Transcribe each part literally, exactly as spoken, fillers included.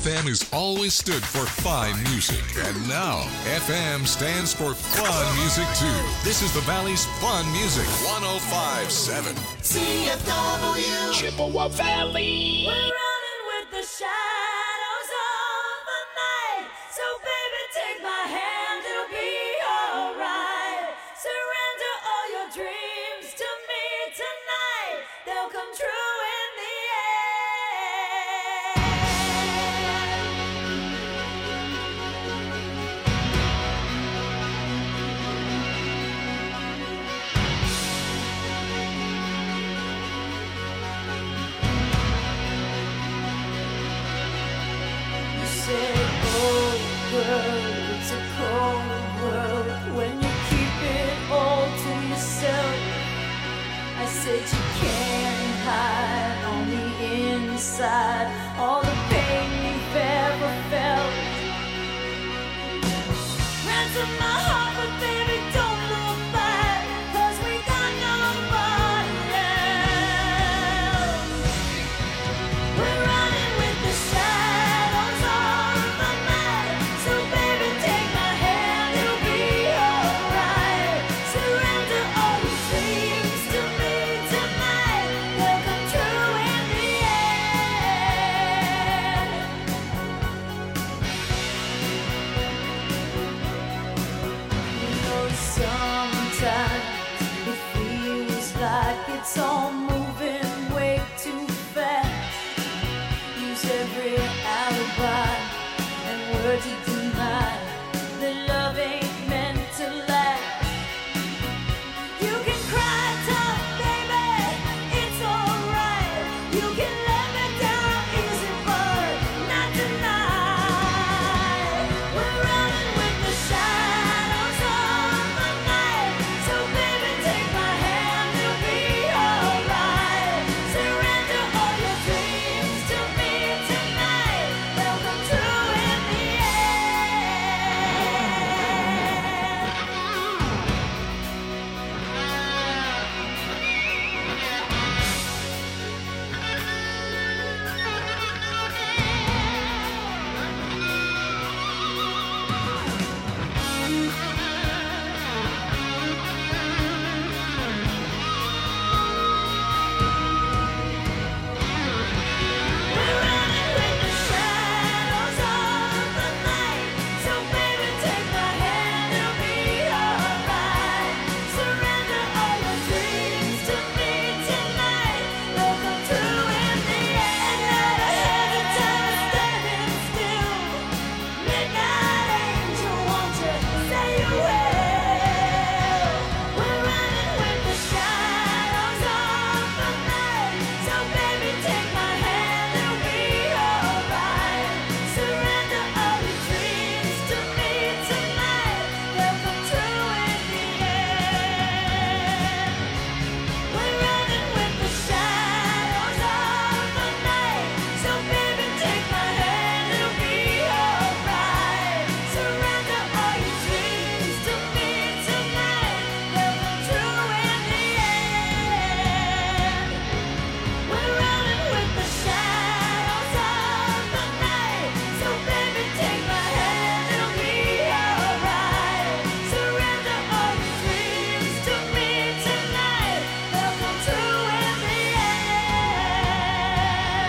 F M has always stood for fine music, and now F M stands for fun music too. This is the Valley's fun music, one oh five point seven C F W Chippewa Valley. We're running with the shadows of the night, so baby take my hand, it'll be alright. Surrender all your dreams to me tonight, they'll come true in the end. You say, oh girl, it's a cold world when you keep it all to yourself. I said you can't hide on the inside all the pain you've ever felt. Ransom my heart, but baby don't look back, 'cause we got nobody else. We're running with the shadows of the night, so baby take my hand, it'll be alright. Surrender all your dreams to me tonight, they'll come true in the end. You know sometimes it feels like it's all moving way too fast. Use every alibi and word to deny that love ain't meant to last. You can cry tough, baby, it's alright. You can let me down easy, but not tonight. We're running with the shadows of the night, so baby take my hand, it'll be alright. Surrender all your dreams to me tonight, they'll come true in the We're running with the shadows of the night, so baby take my hand, it'll be alright. Surrender all your dreams to me tonight, they'll come true in the end. Never had a time standing still. Midnight angel, won't you say you will? We're running with the shadows of the night, so baby take my hand, it'll be alright. Surrender all your dreams to me tonight, they'll come true in the end. We're running with the shadows of the night, so baby take my hand, it'll be alright. Surrender all your dreams to me tonight, they'll come true in the end. We're running with the shadows of the night, so baby take my hand, it'll be alright. Surrender all your dreams to me tonight, they'll come true in the end.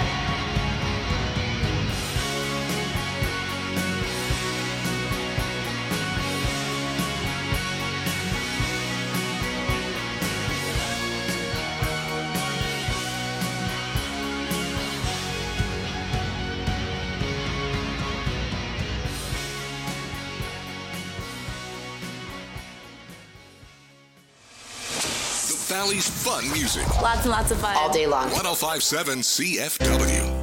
The Valley's fun music, Lots and lots of fun. all day long. one oh five point seven C F W.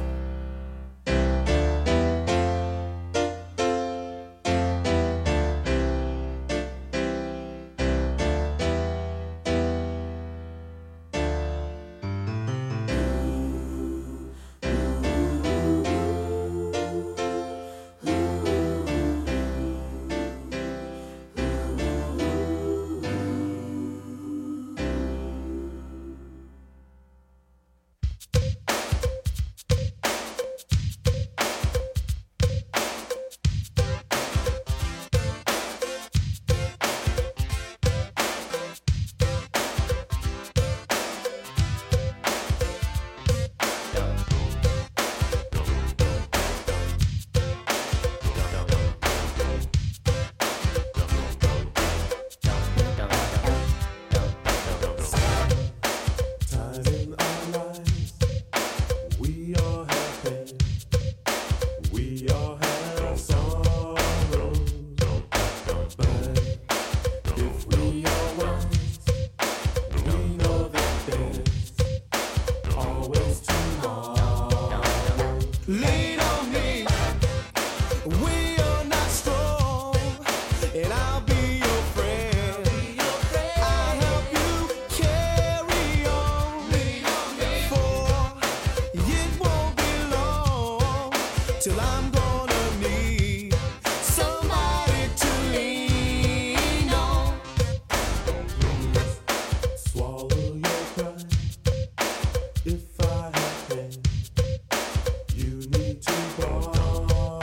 gonna need somebody to lean on. Swallow your pride. If I have pain, you need to borrow.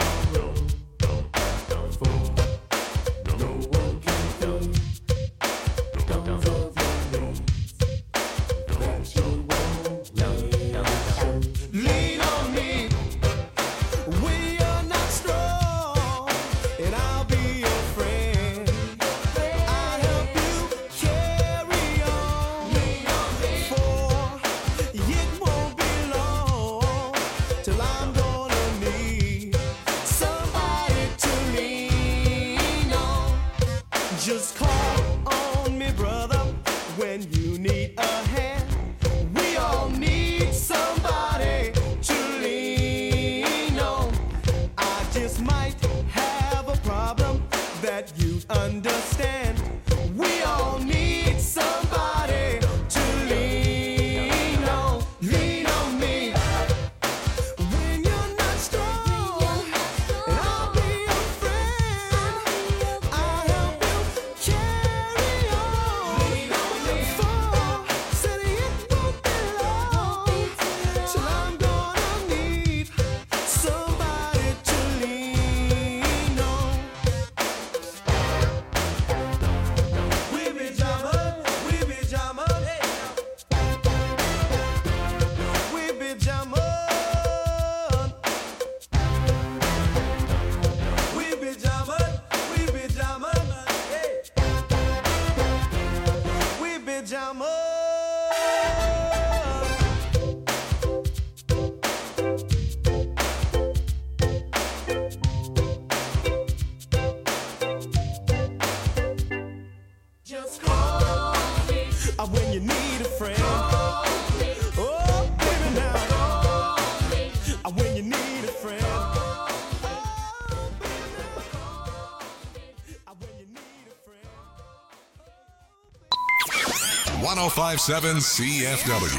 For no one can feel guns of your needs that you won't lean. Lean on me when you're not strong, and I'll be your friend. I'll help you carry on. Lean on me, for it won't be long till I'm gonna need somebody to lean on. Just call on me, brother, when you need a hand. We all need somebody to lean on. I just might have a problem that you'd understand. We all need somebody to lean on. Lean on me when you're not strong, and I'll be your friend. I'll help you carry on. Lean on me, for said it won't be long till I'm gonna need somebody to lean on. We be jamming, we be jamming, we be jamming, we be jamming, we be jamming, hey. We be jamming. Just call me uh, when you need a friend. Call me. Oh, baby, now. Call me uh, when you need a friend. Oh, baby, now. Call me uh, when you need a friend. one oh five point seven C F W.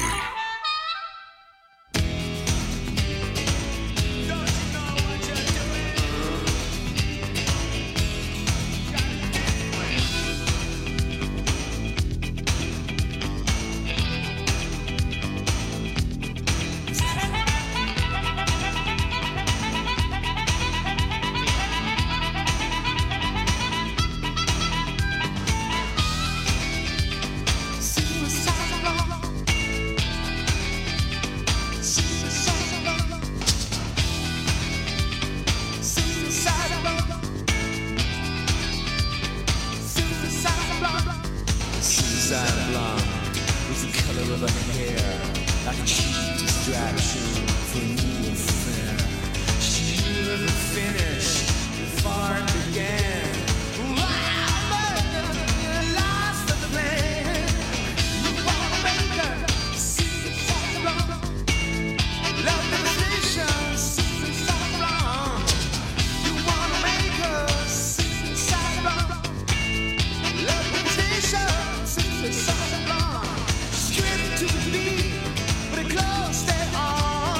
Suicide blonde is the color of her hair, like a cheap distraction for a new affair. She never finished before it began. Wow, but lost the plan. You wanna make her suicide blonde, love devastation, suicide blonde. You wanna make her suicide blonde, love devastation, suicide blonde. Straight to the beat, but it close stay on.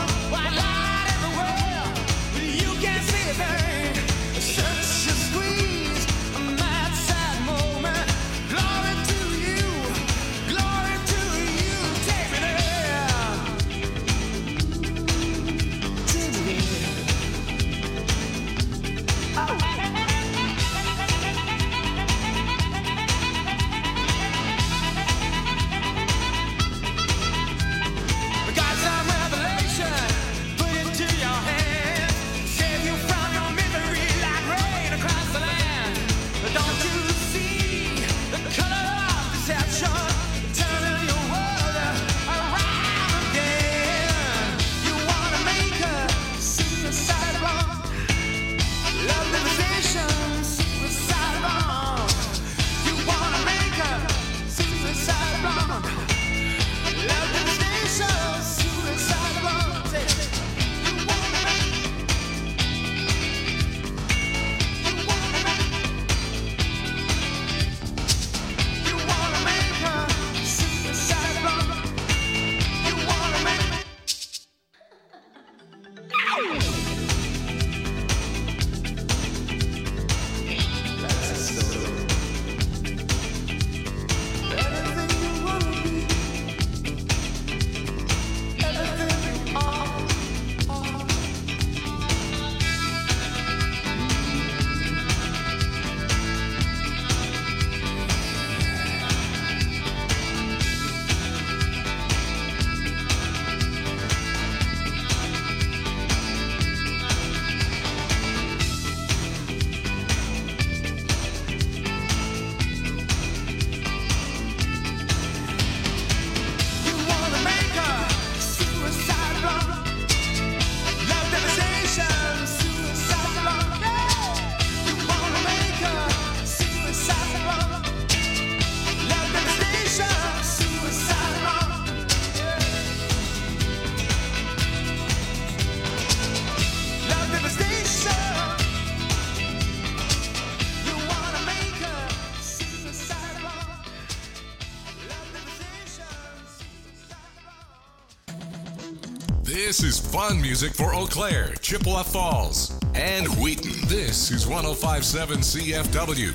This is fun music for Eau Claire, Chippewa Falls, and Wheaton. This is one oh five point seven C F W.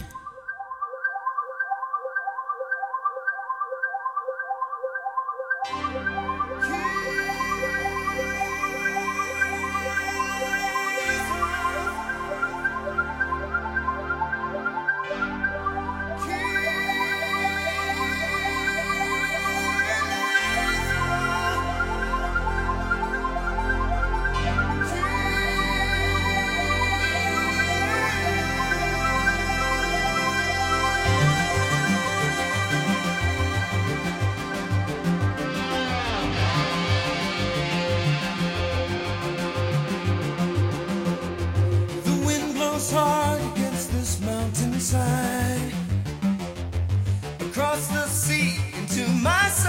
Across the sea into my soul,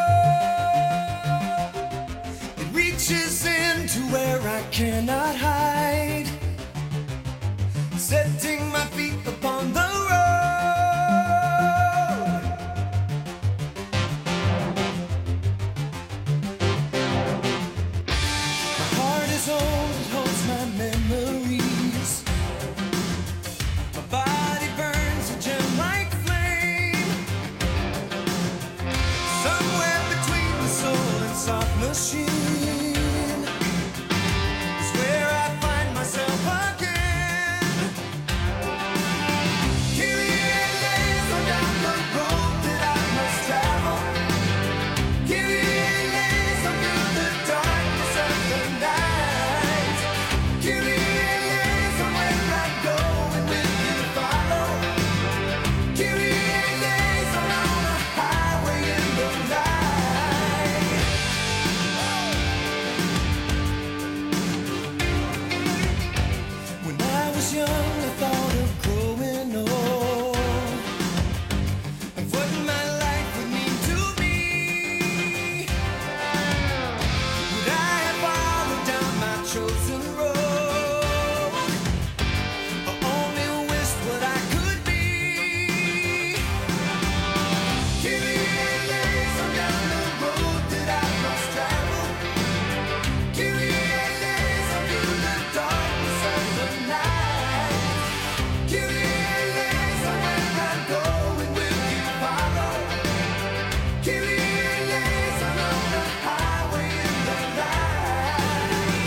it reaches into where I cannot hide, setting my feet upon the road. My heart is old, it holds my memories. My body burns a gem like somewhere between the soul and soft machine is where I find myself again. Kyrie eleison down the road that I must travel. Kyrie eleison through the darkness of the night. Kyrie eleison where I go and will you follow. Kyrie eleison on a highway in the night. When I was young, I thought of growing old and what my life would mean to me. Would I have followed down my chosen road, or only wished what I could be? Kyrie eleison down the road that I must travel. Kyrie eleison through the darkness of the night. Kyrie eleison where I go and will you follow. Kyrie eleison on the highway in the night.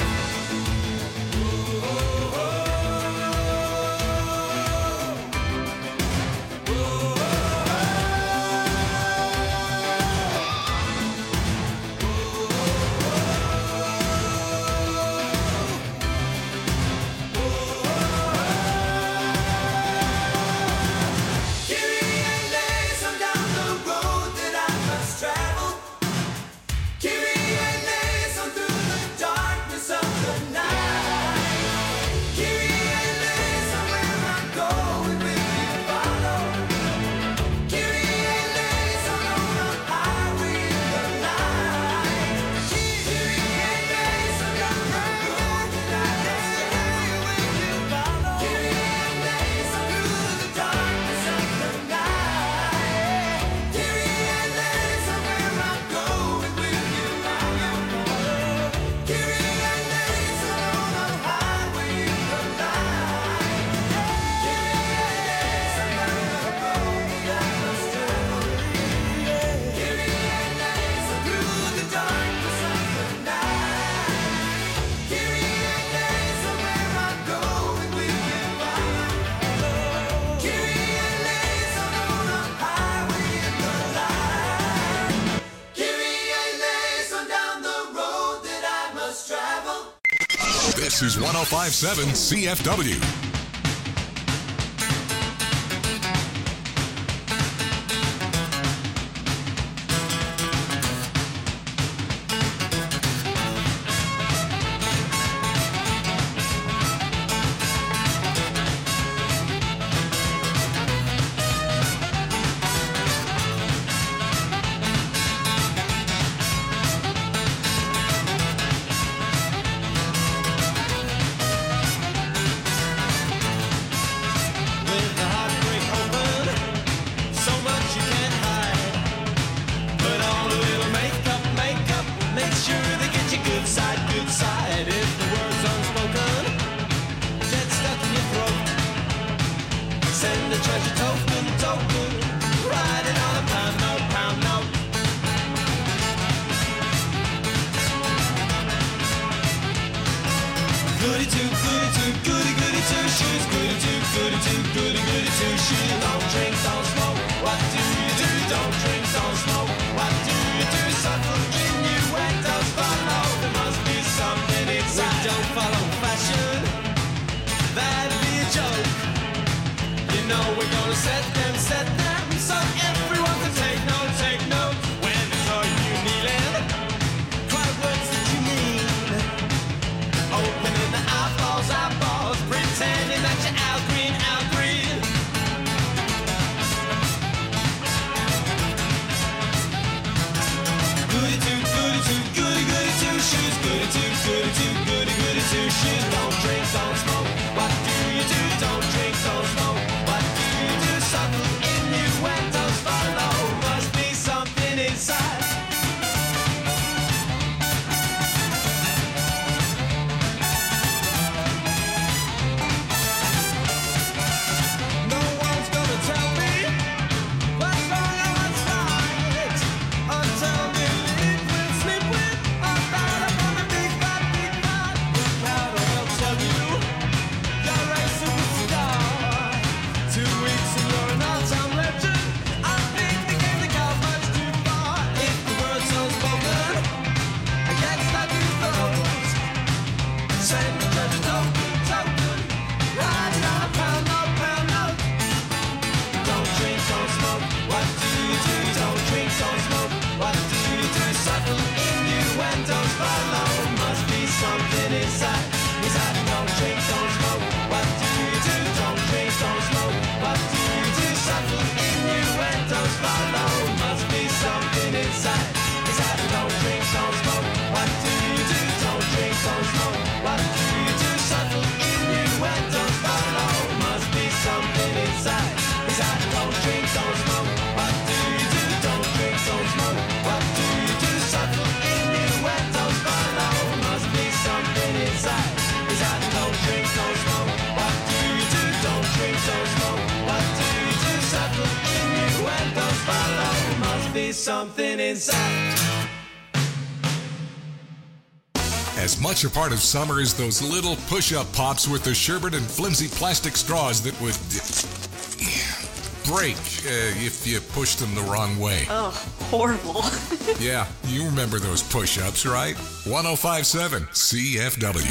Kyrie eleison down the road that I must travel. Kyrie eleison through the darkness of the night. Kyrie eleison where I go and will you follow. Kyrie eleison on the highway in the night. Kyrie eleison down the road that I must travel. Will you follow. Kyrie eleison through the darkness of the night. Kyrie eleison where I go and will you follow. Kyrie eleison on the highway in the night. Kyrie eleison down the road that I must travel. Kyrie eleison through the darkness of the night. Kyrie eleison where I go and will you follow. Kyrie eleison on the highway in the night. Kyrie eleison down the road that I must travel. This is one oh five point seven C F W. know we're gonna set them, set them, so everyone can take note, take note. When they saw you kneeling, cry words that you mean. Opening the eyeballs, eyeballs, pretending that you're Al Green, Al Green. Goody two, goody two, goody goody two shoes. Goody two, goody two, goody goody two shoes. Don't drink, don't smoke. What do you do? Don't drink, don't smoke. What do you do? Subtle innuendos follow. Must be something inside. No one's gonna tell me what's wrong and what's right. Until you live with, sleep with, or bad upon a big bad, big bad. The crowd will tell you you're a superstar. Two weeks and you're an all-time legend. I think the game they got much too far. If the word's unspoken against that new throws, send the judge a token, token. Write it on a pound note, pound note. Don't drink, don't smoke. What do you do? Don't drink, don't smoke. What do you do? Subtle innuendos follow. Must be something inside. Inside, don't drink, don't smoke. What do you do? Don't drink, don't smoke. What do you do? Subtle innuendos follow. Must be something inside. Inside, don't drink, don't smoke. What do you do? Don't drink, don't smoke. What do you do? Subtle innuendos follow. Must be something inside. Inside, don't drink, don't smoke. What do you do? Don't drink, don't smoke. What do you do? Subtle innuendos follow. Must be something inside. Inside, don't drink, don't smoke. What do you do? Don't drink, don't smoke. What do you do? Subtle innuendos follow. Must be something inside. As much a part of summer as those little push-up pops with the sherbet and flimsy plastic straws that would uh, break uh, if you pushed them the wrong way. Oh, horrible. Yeah, you remember those push-ups, right? one oh five point seven C F W.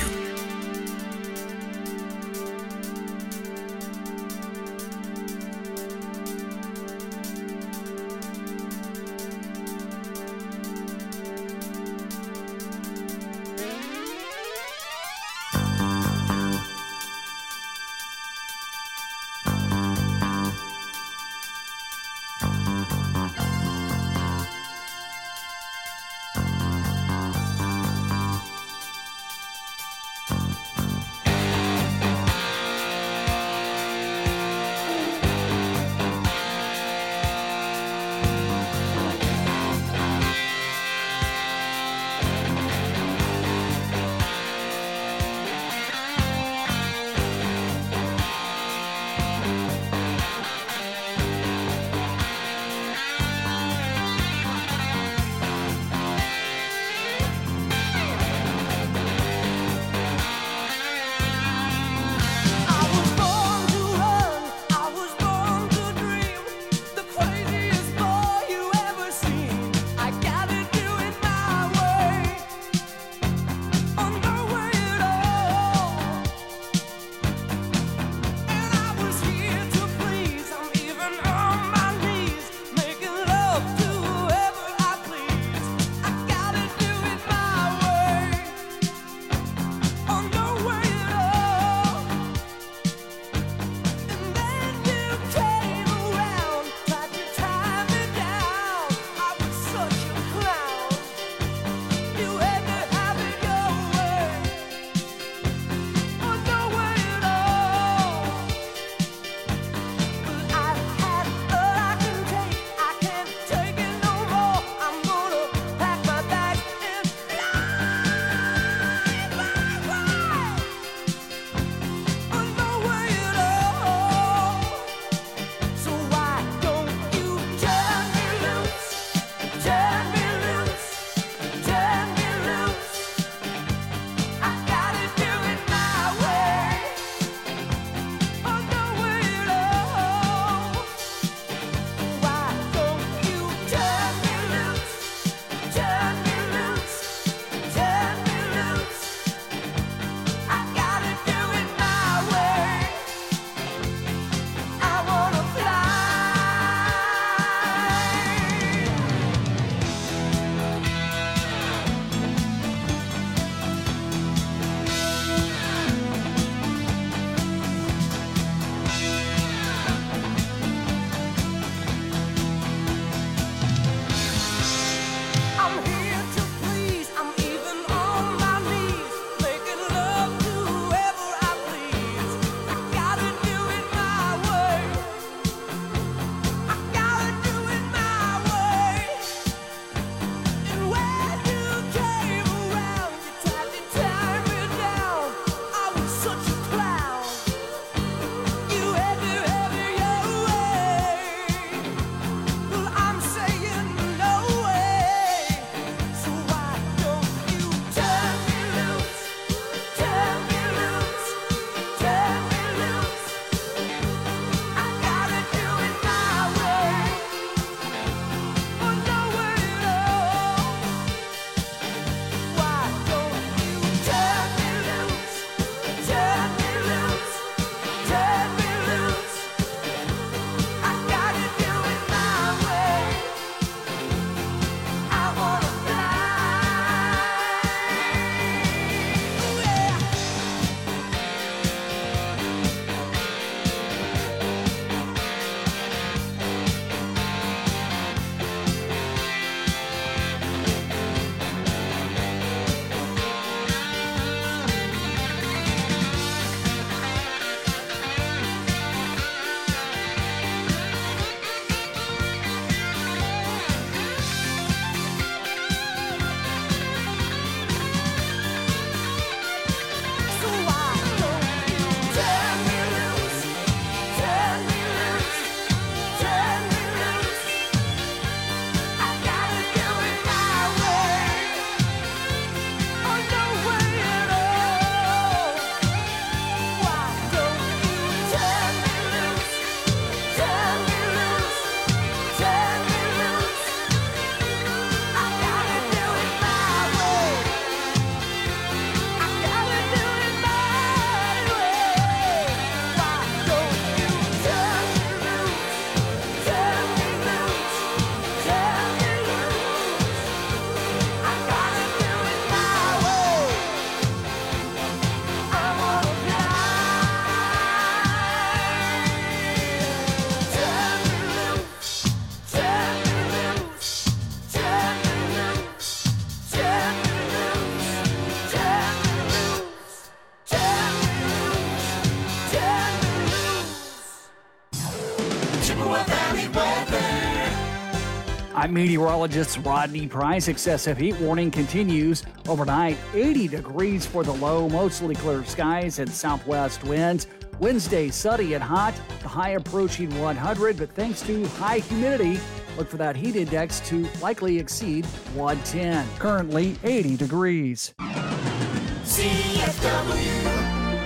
I'm meteorologist Rodney Price. Excessive heat warning continues overnight. eighty degrees for the low, mostly clear skies and southwest winds. Wednesday, sunny and hot, the high approaching one hundred, but thanks to high humidity, look for that heat index to likely exceed one ten. Currently eighty degrees. C F W.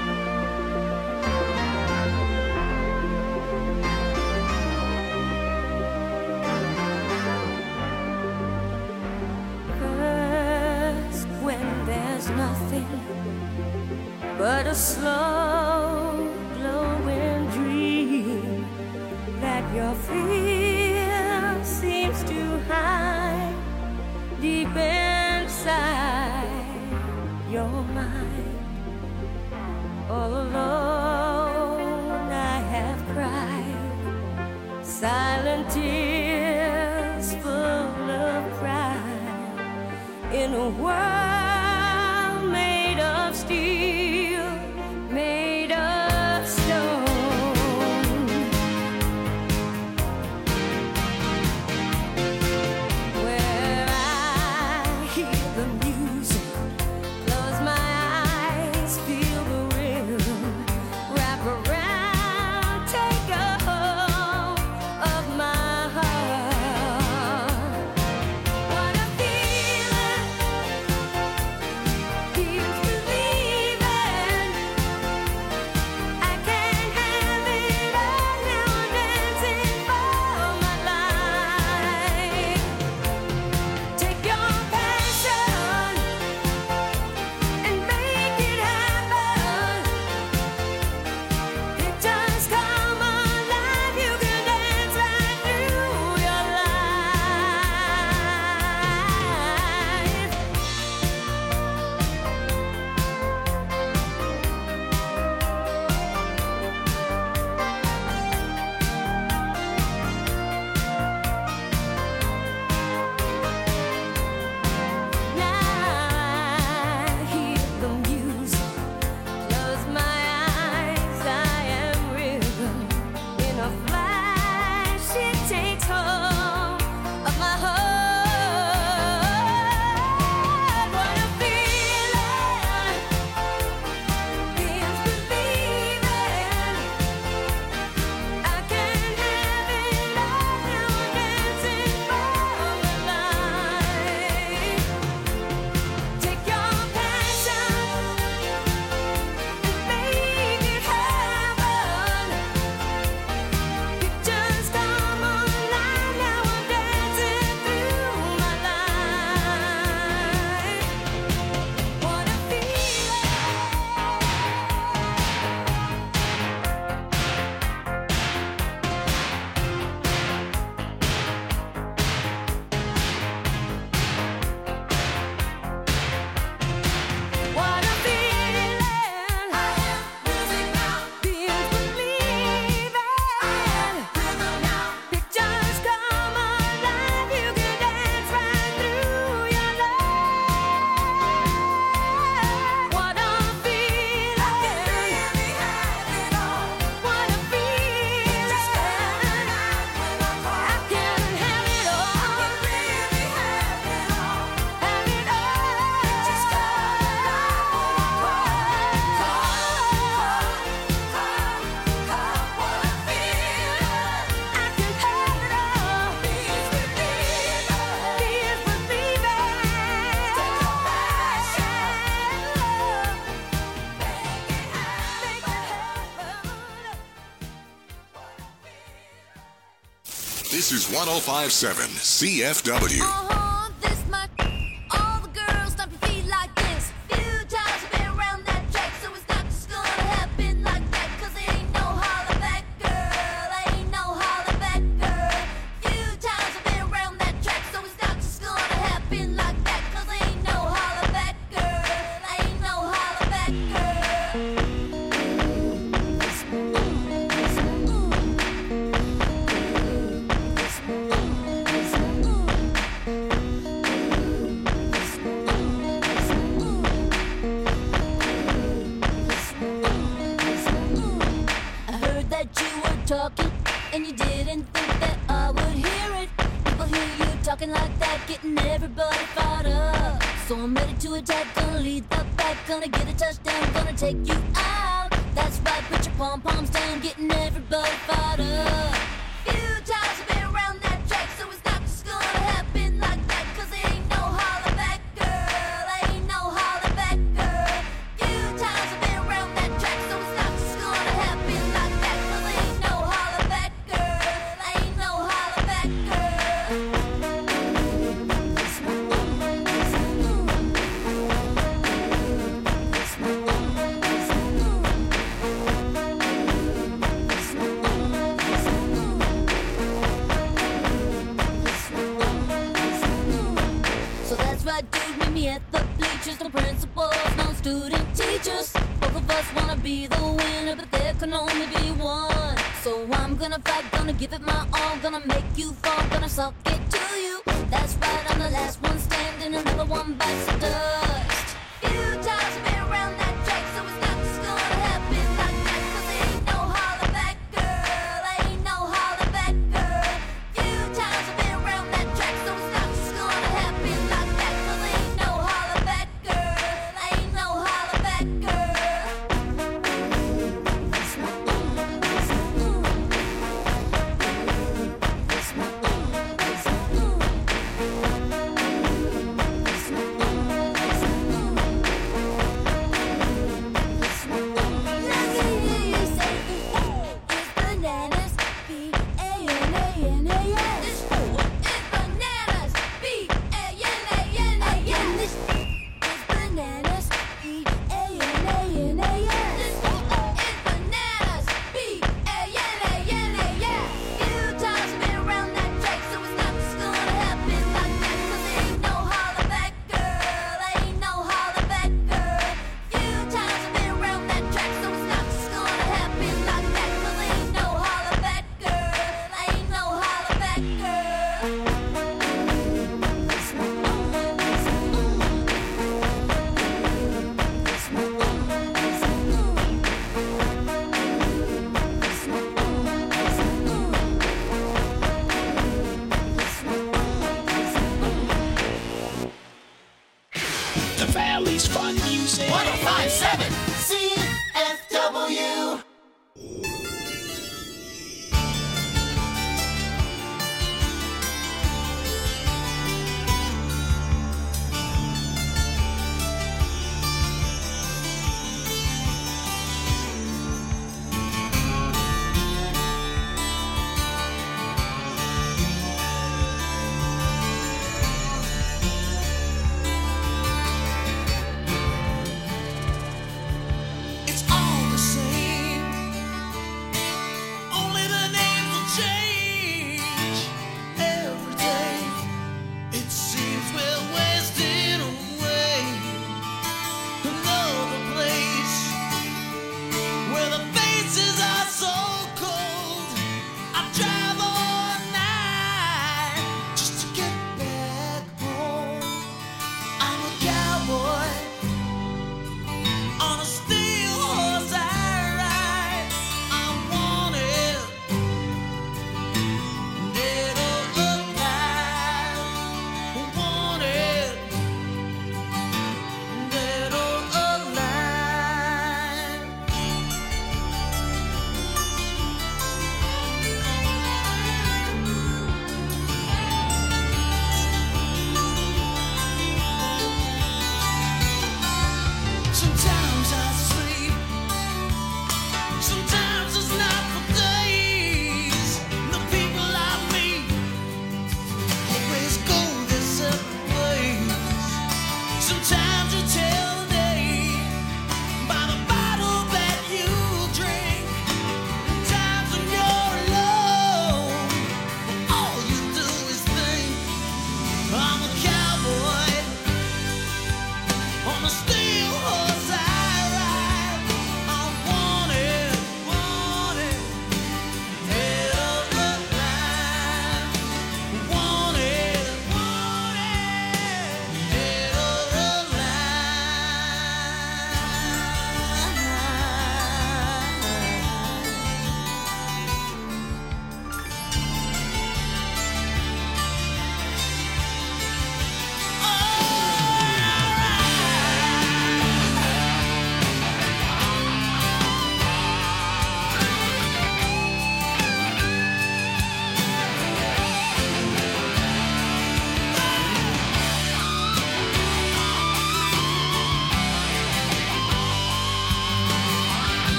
First, when there's nothing but a slow glowing dream that your fear seems to hide deep inside your mind. All alone I have cried silent tears full of pride in a world made of steel, made of stone. Where I hear the music, close my eyes, feel the rhythm, wrap around, take a hold of my heart. What a feeling, feels believing. I can't have it all now, I'm dancing for my life. Take your passion and make it happen. Pictures come alive, you can dance right through your life. Now I hear the music, close my eyes, I am rhythm. In a flash, it takes hold of my heart. What a feeling, feels believing. I can't have it all now, I'm dancing for my life. Take your passion and make it happen. Pictures come alive, now I'm dancing through my life. What a feeling. What a feeling. I am losing now. Feels believing. I am rhythm now. Pictures come alive. You can dance right through your life. What a feeling. I can really have it all. What a feeling. Just come alive when I call. I can have it all. I can really have it all. Have it all. Just come alive when I call. Call, call, call, call. What a feeling. I can have it all. Please believe it. Please believe it. Take your passion, make it happen. This is one oh five point seven C F W. Uh-huh, this much. All the girls stomp your feet like this. Few times you've been around that track, so it's not just gonna happen like that. 'Cause it ain't no holler back, girl. Ain't no holler back, girl. Few times you've been around that track, so it's not just gonna happen like that. 'Cause it ain't no holler back, girl. Ain't no holler back, girl. I heard that you were talking, and you didn't think that I would hear it. People hear you talking like that, getting everybody fired up. So I'm ready to attack, gonna lead the pack, gonna get a touchdown, gonna take you out. That's right, put your pom-poms down, getting everybody fired up. Few times I've been around that track, so it's not just gonna happen like that, cause there ain't no holler back, girl, ain't no holler back, girl. Few times I've been around that track, so it's not just gonna happen like that, cause there ain't no holler back, girl, ain't no holler back, girl. So that's right, dude, meet me at the bleachers. No principals, no student teachers. Both of us wanna be the winner, but there can only be one. So I'm gonna fight, gonna give it my all, gonna make you fall, gonna suck it to you. That's right, I'm the last one standing, another one bites the dust. Few times I've been around that track, so it's not just gonna happen like that, cause there ain't no holler back, girl, ain't no holler back, girl. Few times I've been around that track, so it's not just gonna happen like that, cause there ain't no holler back, girl, ain't no holler back, girl.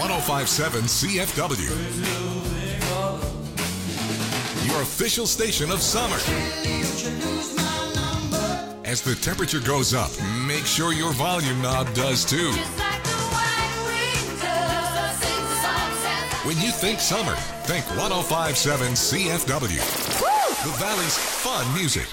one oh five point seven C F W. Your official station of summer. As the temperature goes up, make sure your volume knob does too. When you think summer, think one oh five point seven C F W. The Valley's fun music.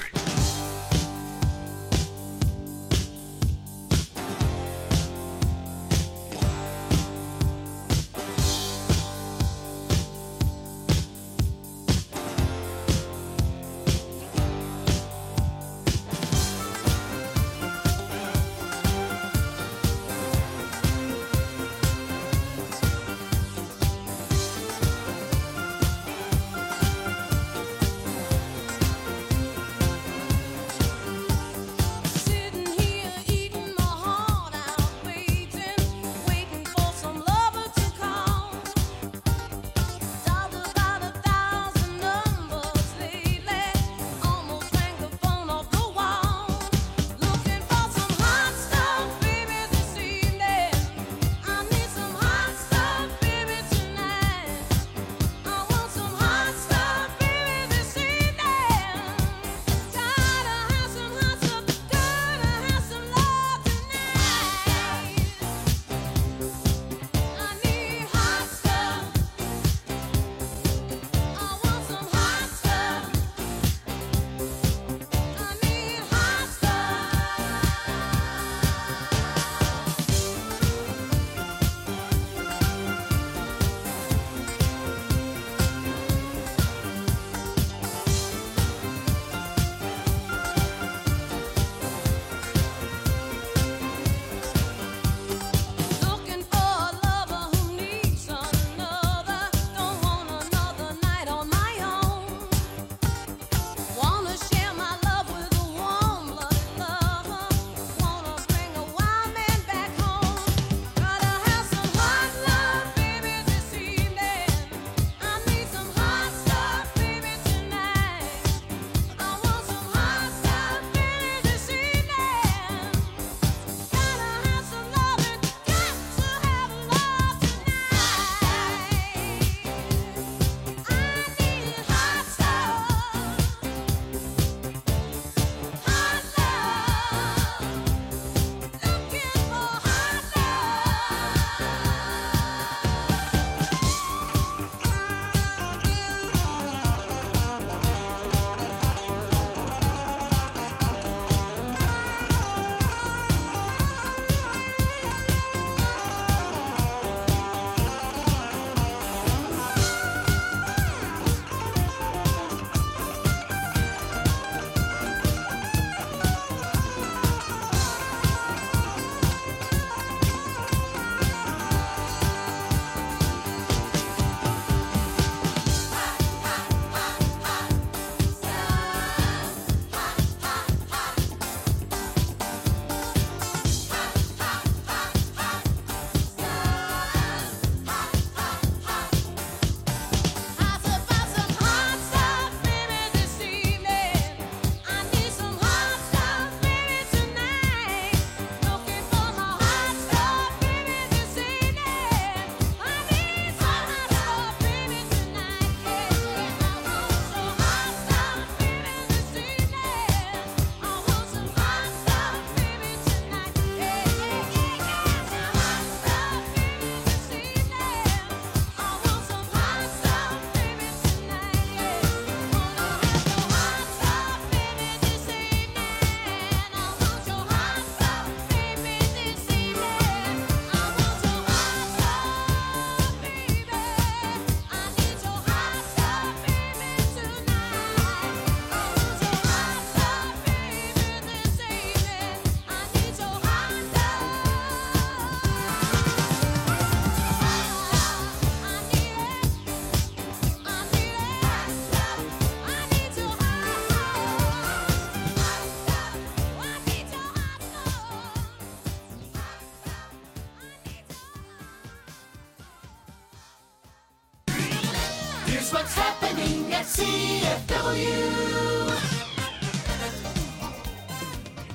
what's happening at C F W.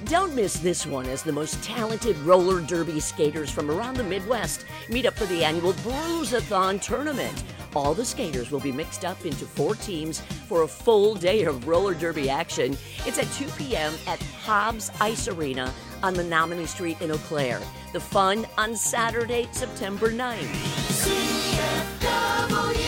Don't miss this one as the most talented roller derby skaters from around the Midwest meet up for the annual Bruise-a-thon tournament. All the skaters will be mixed up into four teams for a full day of roller derby action. It's at two p.m. at Hobbs Ice Arena on Menominee Street in Eau Claire. The fun on Saturday, September ninth. C F W.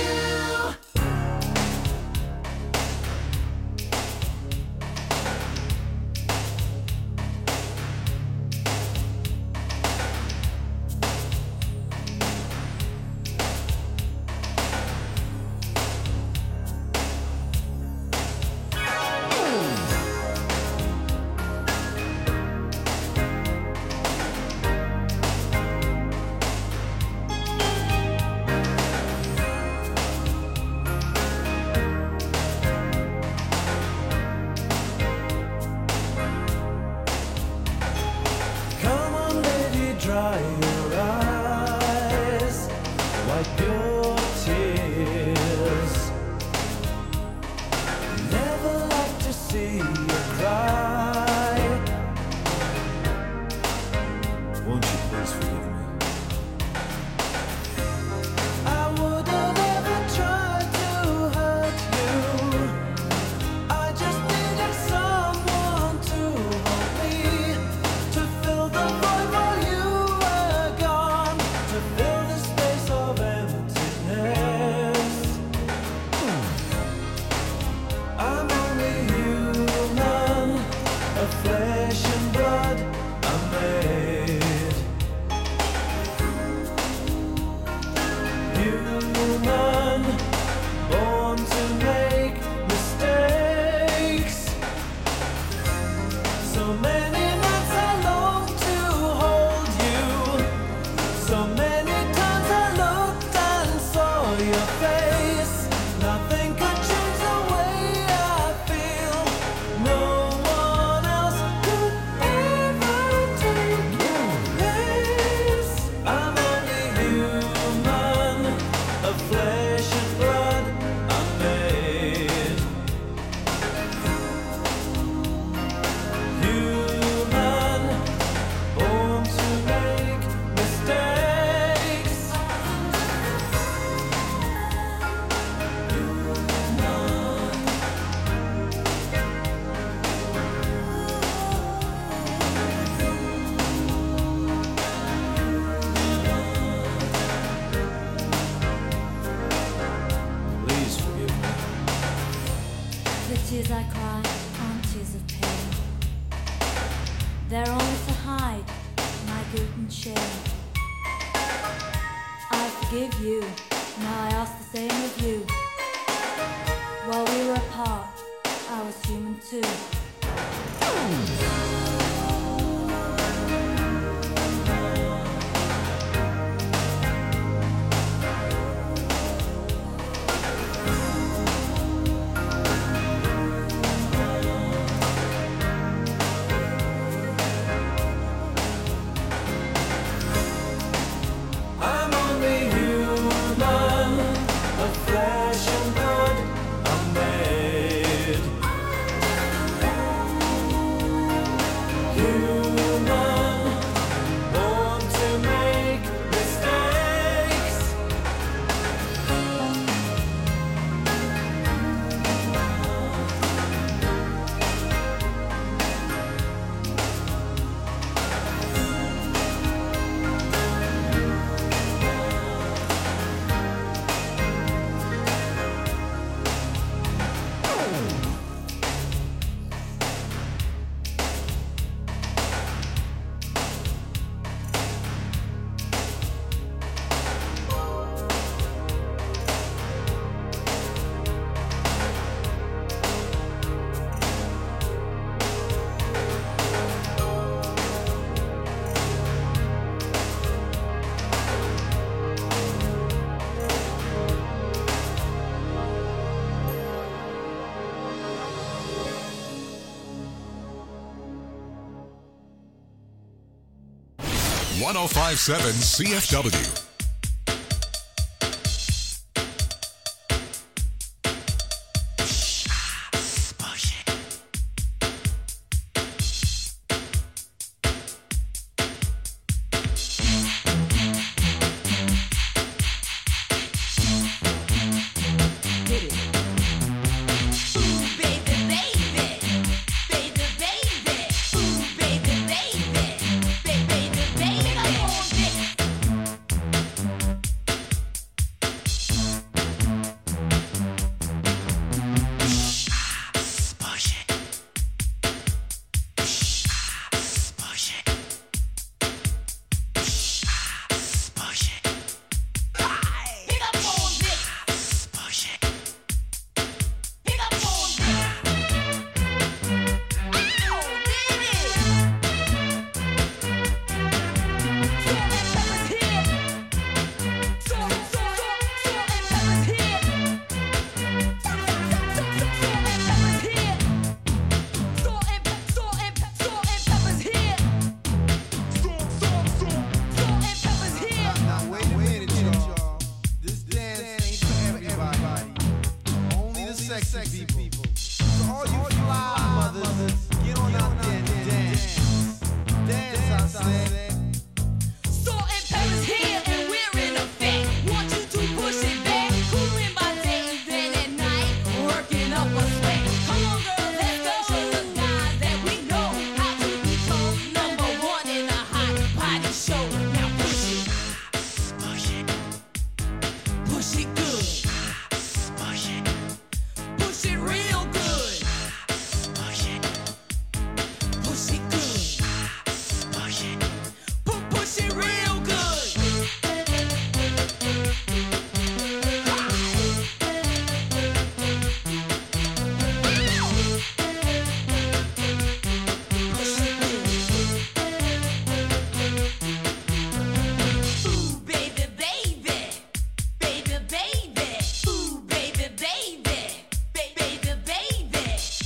Come on, baby, dry your eyes, wipe your tears. Never like to see you cry. Won't you please forgive me? I would have never tried to hurt you. I just needed someone to hold me, to fill the void while you were gone, to fill the space of emptiness. I'm only human, of flesh and blood I'm made. Human, born to make mistakes. So many nights I long to hold you. So many times I looked and saw your face. Nothing could change the way I feel. No one else could ever take your place. I'm only human, of flesh and blood I'm made. Human, born to make mistakes. Please forgive me. The tears I cry aren't tears of pain. They're only to hide my guilt and shame. I forgive you, now I ask the same of you. While we were apart, I was human too. I'm only human, of flesh and blood I'm made. Human, born to make mistakes. one oh five point seven C F W. Push it good. Push it. Pu- Push it real good. Ooh, baby, baby. Baby, baby. Ooh, baby, baby. Ba- baby, baby.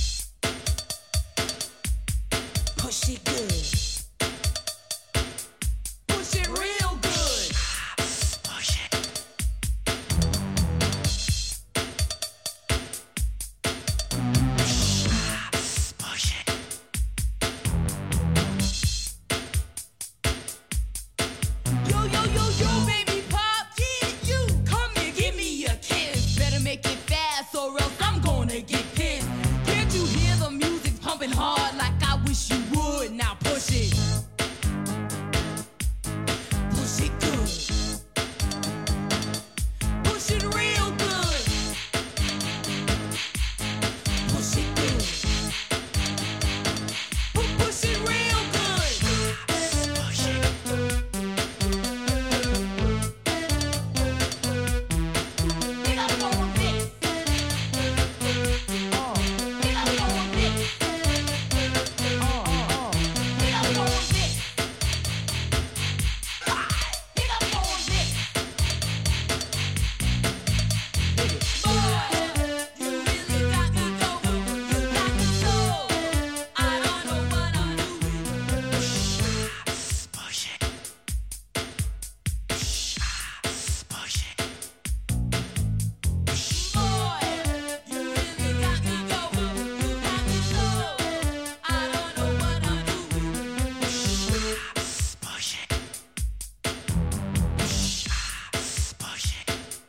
Push it good. Push it real good. Push it. Push it. Yo, yo, yo, yo, baby pop, yeah, you come here, give me a kiss. Better make it fast or else I'm gonna get pissed. Can't you hear the music pumping hard like I wish you would? Now push it. Push it good. Push it real good. Push it good. Pu- Push it real good. Push it. Get up on this. Oh. Get up on this. Oh, oh, oh. Get up on this. Ah. Get up on this. Boy, you really got me going. You got me so. I don't know what I'm doing. Push it. Push it. Boy, you really got me going. You got me so. I don't know what I'm doing. Push it. Push it.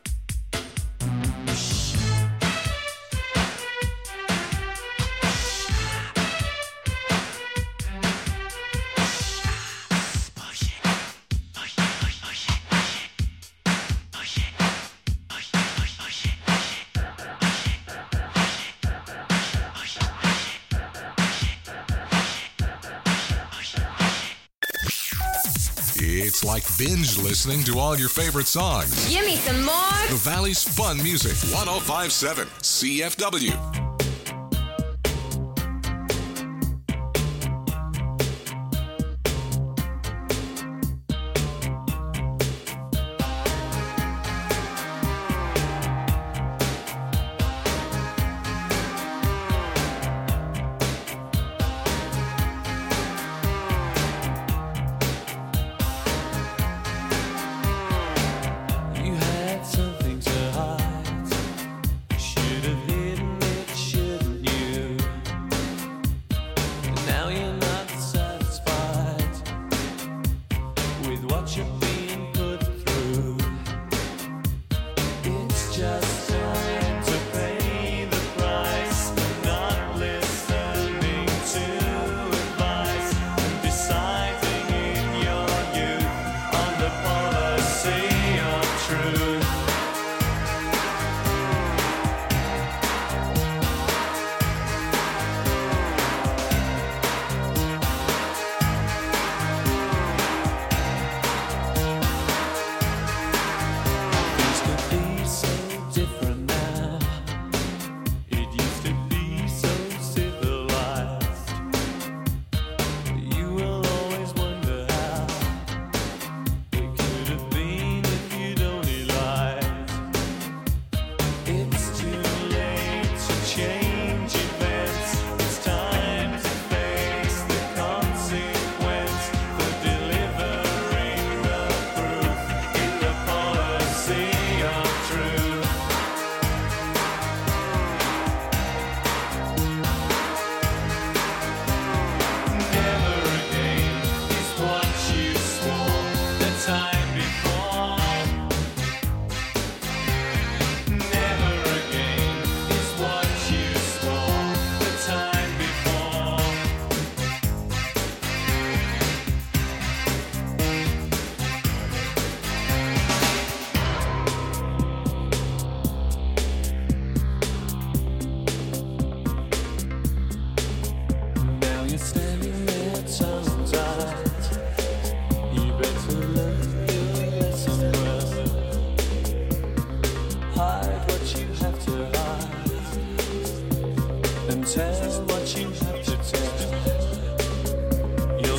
Push it. Push it. Push it. Push it. Push it. Push it. Push it. Push it. It's like binge listening to all your favorite songs. Give me some more. The Valley's Fun Music, one oh five point seven C F W. You had something to hide. Should have hidden it.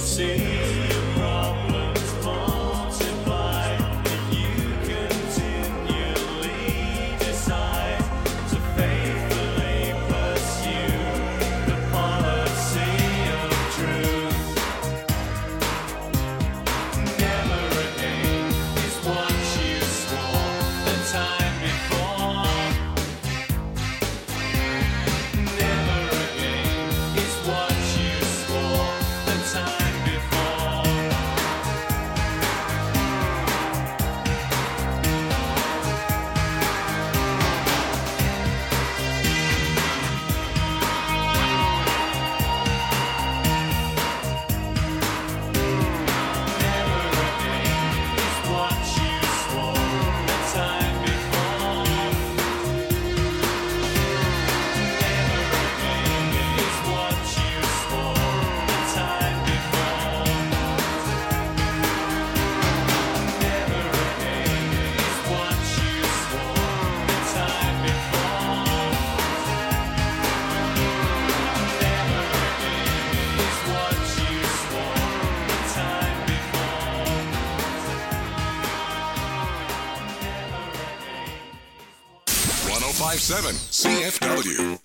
ten fifty-seven C F W.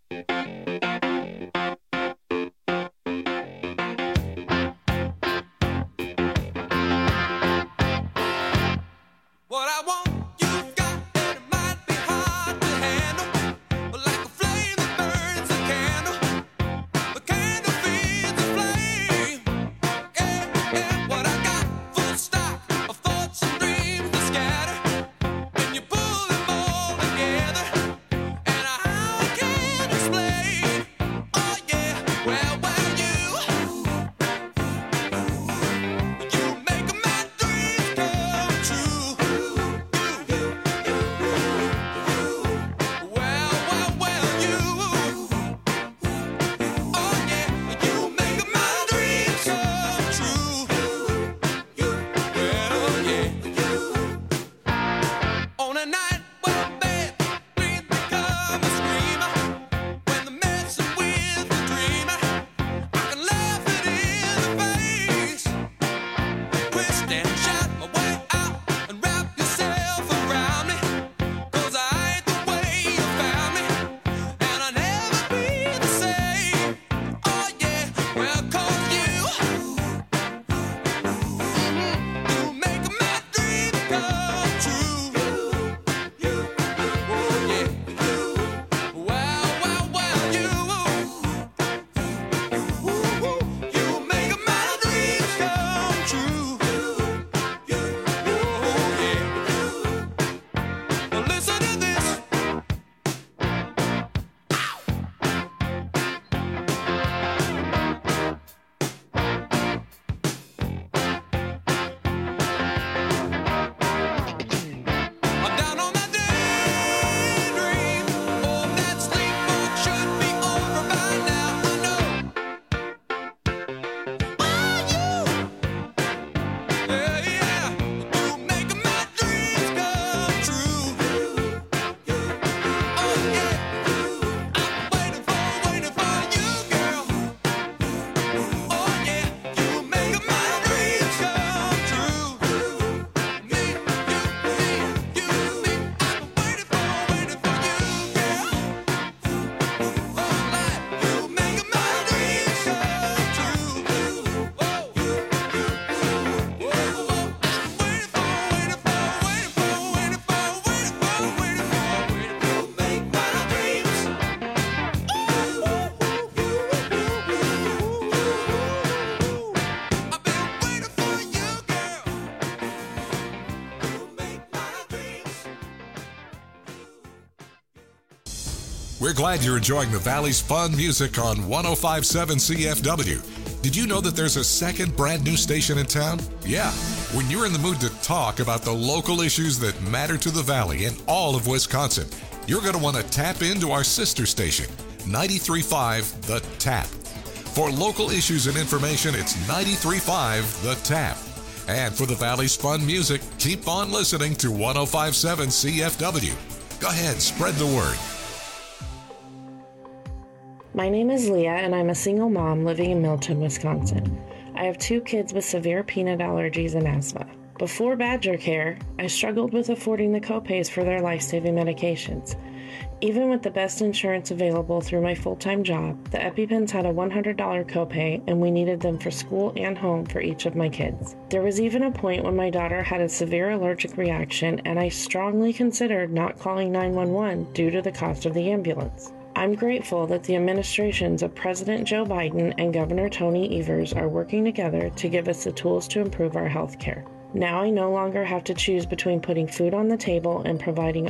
What I want, you've got, and it might be hard to handle. But like a flame that burns a candle, the candle feeds the flame. Yeah, yeah, what I got, full stock of thoughts and dreams that scatter. When you pull them all together, and how I can't explain. Oh yeah, well, well, you, you make my dreams come true. Well, well, well, you, oh yeah, you make my dreams come true. Well, yeah. On a night when bad dreams become a screamer, when the messing with the dreamer, I can laugh it in the face. Twist and shout my way out and wrap yourself around me. 'Cause I ain't the way you found me, and I'll never be the same. Oh yeah, well, 'cause you, you make my dreams come true. Oh yeah, well, well, well, you, you make my dreams come true. Oh yeah. Well, listen to this. I'm down on that daydream. Oh, that sleepwalk should be over by now. I know. Oh, you. Yeah, yeah. You make my dreams come true. Oh, yeah. I'm waiting for, waiting for you, girl. Oh, yeah. You make my dreams come true. Me, you, me, you, me. I'm waiting for, waiting for you, girl. Oh, life, you make my dreams come true. Oh, you, whoa, whoa. I'm waiting for, waiting for, waiting for, waiting for, waiting for, waiting for, waiting for, make my dreams. I've been waiting for you, girl. You make my dreams. We're glad you're enjoying the Valley's fun music on ten fifty-seven C F W. Did you know that there's a second brand new station in town? Yeah. When you're in the mood to talk about the local issues that matter to the Valley and all of Wisconsin, you're going to want to tap into our sister station, ninety-three point five The Tap. For local issues and information, it's ninety-three point five The Tap. And for the Valley's fun music, keep on listening to ten fifty-seven C F W. Go ahead, spread the word. My name is Leah, and I'm a single mom living in Milton, Wisconsin. I have two kids with severe peanut allergies and asthma. Before Badger Care, I struggled with affording the copays for their life-saving medications. Even with the best insurance available through my full-time job, the EpiPens had a one hundred dollars copay, and we needed them for school and home for each of my kids. There was even a point when my daughter had a severe allergic reaction, and I strongly considered not calling nine one one due to the cost of the ambulance. I'm grateful that the administrations of President Joe Biden and Governor Tony Evers are working together to give us the tools to improve our health care. Now I no longer have to choose between putting food on the table and providing